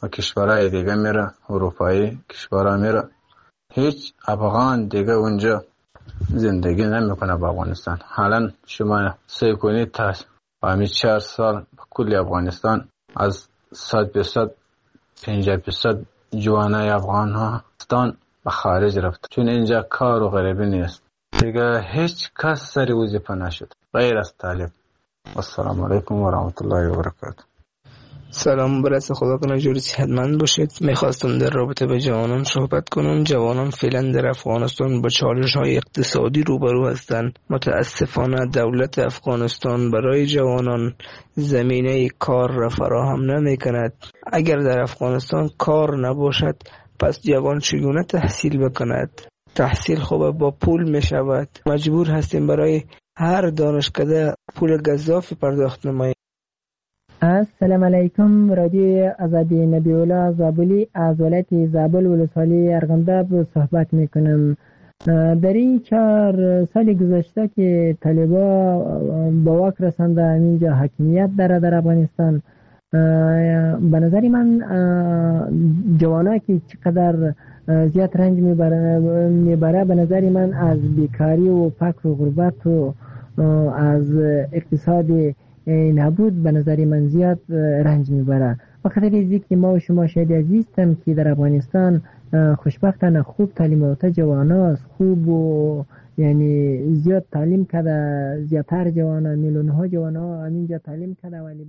و کشورهای دیگه میره، اروپایی کشورها میره. هیچ افغان دیگه اونجا زندگی نمیکنه با افغانستان. حالا شما سعی کنید تا همین چهار سال کل افغانستان از صد بیست پنجاه بیست جوانای افغان ها به خارج رفت، چون اینجا کار و غریبی نیست دیگه. هیچ کس سری وظیفه نشد غیر از طالب. السلام علیکم و رحمت الله و برکاته. سلام، برس خدا کنه جوری صحتمند باشید. میخواستم در رابطه به جوانان صحبت کنم. جوانان فعلا در افغانستان با چالش های اقتصادی روبرو هستند. متاسفانه دولت افغانستان برای جوانان زمینه کار را فراهم نمی کند. اگر در افغانستان کار نباشد پس جوان چگونه تحصیل بکند؟ تحصیل خوب با پول می شود. مجبور هستیم برای هر دانشکده پول گزافی پرداخت نماییم. السلام علیکم. رادیو آزادی نبی الله زابلی از ولایت زابل ولسوالی ارغنداب صحبت میکنم. در این چهار سال گذشته که طالبا با واک رسانده اینجا حاکمیت داره در افغانستان، به نظر من جوانایی که چقدر زیاد رنج میبره میبره به نظر من از بیکاری و فقر و غربت و از اقتصاد نبود به نظر من زیاد رنج میبره. بخاطر اینکه که ما و شما شاید عزیزتم که در افغانستان خوشبختانه خوب تعلیم یافته جواناست، خوب و یعنی زیاد تعلیم کرده، زیادتر جوانا میلیون ها جوانا همینجا تعلیم کرده، ولی